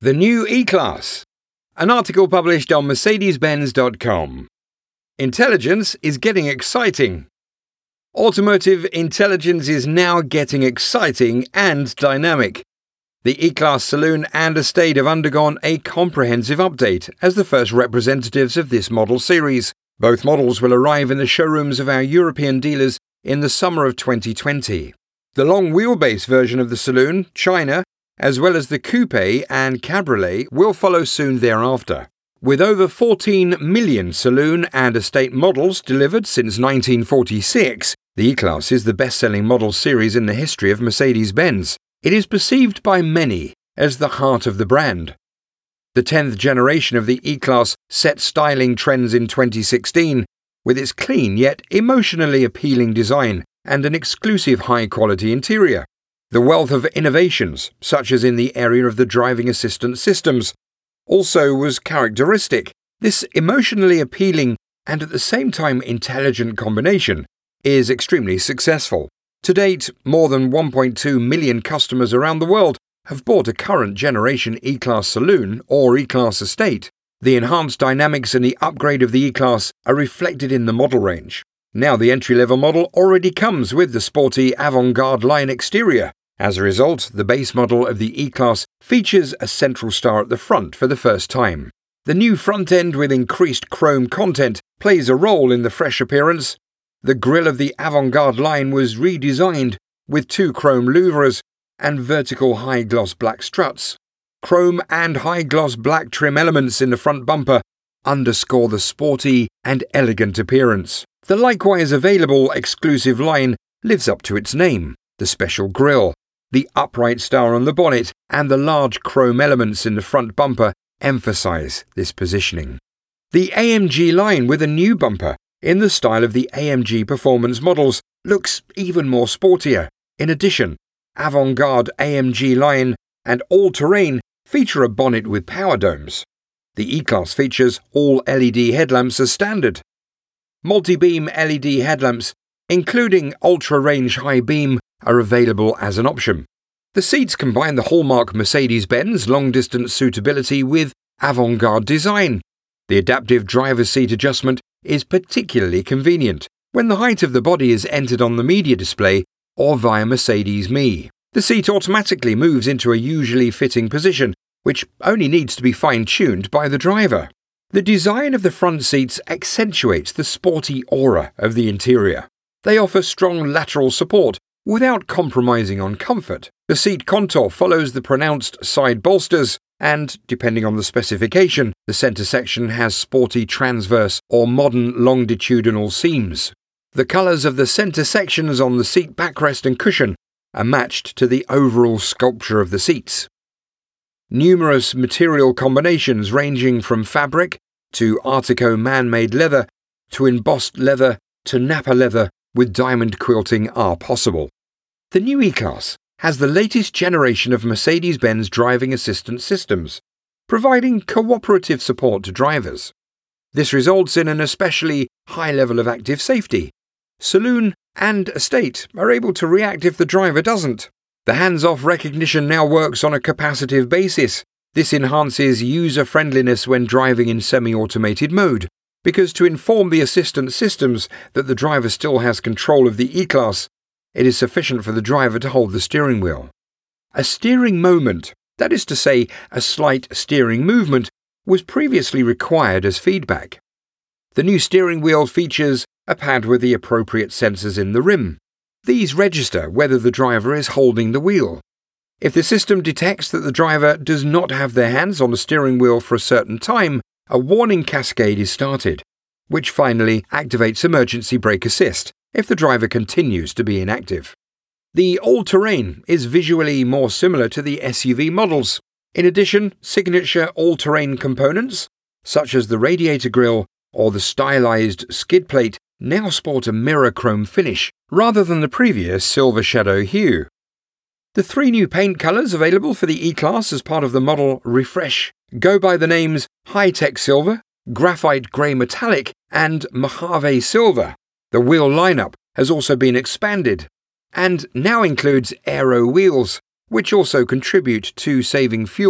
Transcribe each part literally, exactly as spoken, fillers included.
The new E-Class. An article published on Mercedes Benz dot com. Intelligence is getting exciting. Automotive intelligence is now getting exciting and dynamic. The E-Class saloon and estate have undergone a comprehensive update as the first representatives of this model series. Both models will arrive in the showrooms of our European dealers in the summer of twenty twenty. The long wheelbase version of the saloon, China, as well as the coupe and cabriolet will follow soon thereafter. With over fourteen million saloon and estate models delivered since nineteen forty-six, the E-Class is the best-selling model series in the history of Mercedes-Benz. It is perceived by many as the heart of the brand. The tenth generation of the E-Class set styling trends in twenty sixteen, with its clean yet emotionally appealing design and an exclusive high-quality interior. The wealth of innovations, such as in the area of the driving assistance systems, also was characteristic. This emotionally appealing and at the same time intelligent combination is extremely successful. To date, more than one point two million customers around the world have bought a current generation E-Class saloon or E-Class estate. The enhanced dynamics and the upgrade of the E-Class are reflected in the model range. Now the entry-level model already comes with the sporty avant-garde line exterior. As a result, the base model of the E-Class features a central star at the front for the first time. The new front end with increased chrome content plays a role in the fresh appearance. The grille of the avant-garde line was redesigned with two chrome louvres and vertical high-gloss black struts. Chrome and high-gloss black trim elements in the front bumper underscore the sporty and elegant appearance. The likewise available exclusive line lives up to its name. The special grille, the upright star on the bonnet, and the large chrome elements in the front bumper emphasize this positioning. The A M G line with a new bumper, in the style of the A M G performance models, looks even more sportier. In addition, avant-garde A M G line and all-terrain feature a bonnet with power domes. The E-Class features all L E D headlamps as standard. Multi-beam L E D headlamps, including ultra-range high beam, are available as an option. The seats combine the hallmark Mercedes-Benz long-distance suitability with avant-garde design. The adaptive driver's seat adjustment is particularly convenient when the height of the body is entered on the media display or via Mercedes Me. The seat automatically moves into a usually fitting position, which only needs to be fine-tuned by the driver. The design of the front seats accentuates the sporty aura of the interior. They offer strong lateral support without compromising on comfort. The seat contour follows the pronounced side bolsters and, depending on the specification, the centre section has sporty transverse or modern longitudinal seams. The colours of the centre sections on the seat backrest and cushion are matched to the overall sculpture of the seats. Numerous material combinations ranging from fabric to Artico man-made leather to embossed leather to Nappa leather with diamond quilting are possible. The new E-Class has the latest generation of Mercedes-Benz driving assistance systems, providing cooperative support to drivers. This results in an especially high level of active safety. Saloon and estate are able to react if the driver doesn't. The hands-off recognition now works on a capacitive basis. This enhances user-friendliness when driving in semi-automated mode, because to inform the assistance systems that the driver still has control of the E-Class, it is sufficient for the driver to hold the steering wheel. A steering moment, that is to say, a slight steering movement, was previously required as feedback. The new steering wheel features a pad with the appropriate sensors in the rim. These register whether the driver is holding the wheel. If the system detects that the driver does not have their hands on the steering wheel for a certain time, a warning cascade is started, which finally activates emergency brake assist if the driver continues to be inactive. The all-terrain is visually more similar to the S U V models. In addition, signature all-terrain components, such as the radiator grille or the stylized skid plate, now sport a mirror chrome finish rather than the previous silver shadow hue. The three new paint colours available for the E-Class as part of the model refresh go by the names High-Tech Silver, Graphite Grey Metallic, and Mojave Silver. The wheel lineup has also been expanded and now includes aero wheels, which also contribute to saving fuel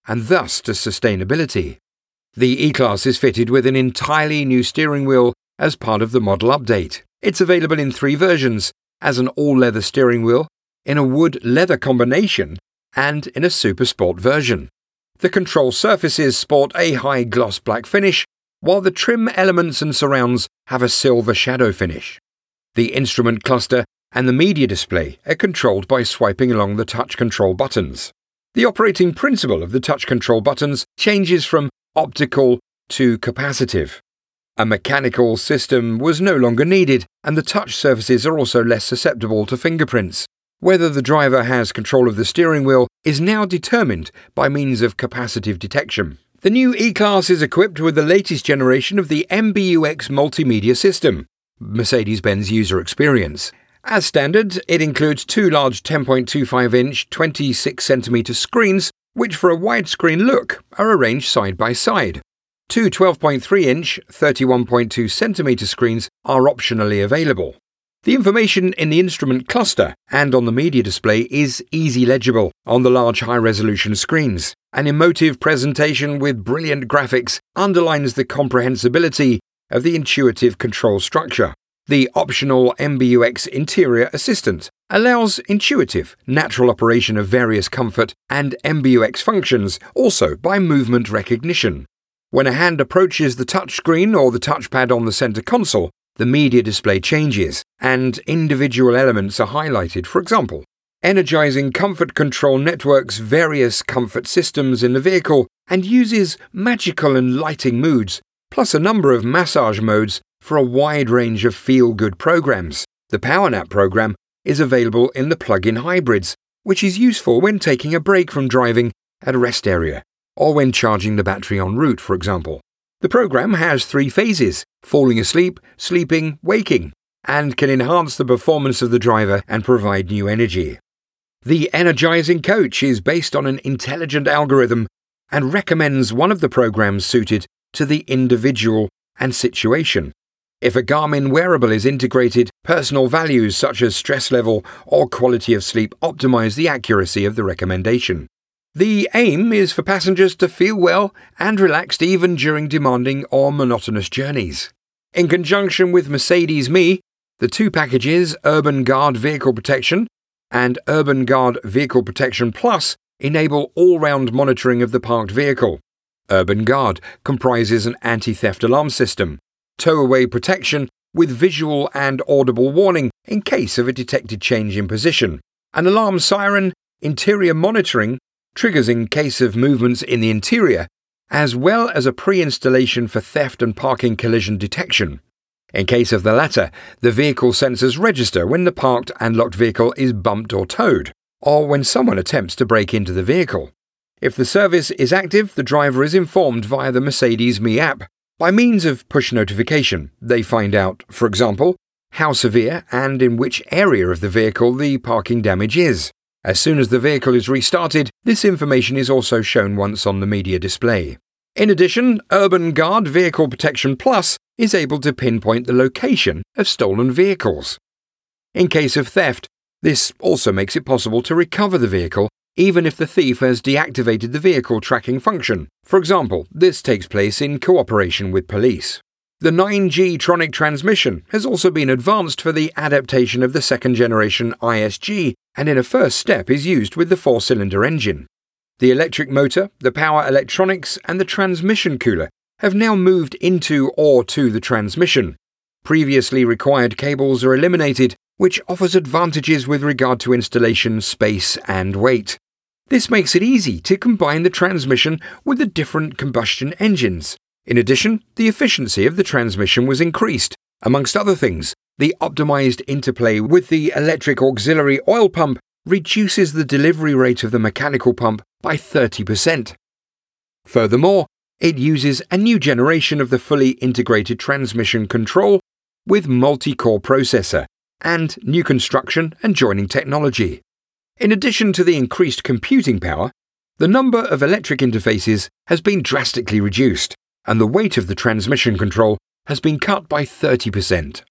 and thus to sustainability. The E-Class is fitted with an entirely new steering wheel as part of the model update. It's available in three versions, as an all-leather steering wheel, in a wood-leather combination, and in a Super Sport version. The control surfaces sport a high gloss black finish, while the trim elements and surrounds have a silver shadow finish. The instrument cluster and the media display are controlled by swiping along the touch control buttons. The operating principle of the touch control buttons changes from optical to capacitive. A mechanical system was no longer needed, and the touch surfaces are also less susceptible to fingerprints. Whether the driver has control of the steering wheel is now determined by means of capacitive detection. The new E-Class is equipped with the latest generation of the M B U X multimedia system, Mercedes-Benz User Experience. As standard, it includes two large ten point two five inch twenty-six centimeter screens, which for a widescreen look are arranged side by side. Two twelve point three inch thirty-one point two centimeter screens are optionally available. The information in the instrument cluster and on the media display is easy legible on the large high-resolution screens. An emotive presentation with brilliant graphics underlines the comprehensibility of the intuitive control structure. The optional M B U X Interior Assistant allows intuitive, natural operation of various comfort and M B U X functions, also by movement recognition. When a hand approaches the touchscreen or the touchpad on the center console, the media display changes, and individual elements are highlighted. For example, energizing comfort control networks various comfort systems in the vehicle and uses magical and lighting moods, plus a number of massage modes for a wide range of feel-good programs. The PowerNap program is available in the plug-in hybrids, which is useful when taking a break from driving at a rest area, or when charging the battery en route, for example. The program has three phases: falling asleep, sleeping, waking, and can enhance the performance of the driver and provide new energy. The Energizing Coach is based on an intelligent algorithm and recommends one of the programs suited to the individual and situation. If a Garmin wearable is integrated, personal values such as stress level or quality of sleep optimize the accuracy of the recommendation. The aim is for passengers to feel well and relaxed even during demanding or monotonous journeys. In conjunction with Mercedes Me, the two packages Urban Guard Vehicle Protection and Urban Guard Vehicle Protection Plus enable all-round monitoring of the parked vehicle. Urban Guard comprises an anti-theft alarm system, tow-away protection with visual and audible warning in case of a detected change in position, an alarm siren, interior monitoring, triggers in case of movements in the interior, as well as a pre-installation for theft and parking collision detection. In case of the latter, the vehicle sensors register when the parked and locked vehicle is bumped or towed, or when someone attempts to break into the vehicle. If the service is active, the driver is informed via the Mercedes Me app. By means of push notification, they find out, for example, how severe and in which area of the vehicle the parking damage is. As soon as the vehicle is restarted, this information is also shown once on the media display. In addition, Urban Guard Vehicle Protection Plus is able to pinpoint the location of stolen vehicles. In case of theft, this also makes it possible to recover the vehicle even if the thief has deactivated the vehicle tracking function. For example, this takes place in cooperation with police. The nine G Tronic transmission has also been advanced for the adaptation of the second generation I S G, and in a first step is used with the four-cylinder engine. The electric motor, the power electronics, and the transmission cooler have now moved into or to the transmission. Previously required cables are eliminated, which offers advantages with regard to installation, space, and weight. This makes it easy to combine the transmission with the different combustion engines. In addition, the efficiency of the transmission was increased. Amongst other things, the optimized interplay with the electric auxiliary oil pump reduces the delivery rate of the mechanical pump by thirty percent. Furthermore, it uses a new generation of the fully integrated transmission control with multi-core processor and new construction and joining technology. In addition to the increased computing power, the number of electric interfaces has been drastically reduced, and the weight of the transmission control has been cut by thirty percent.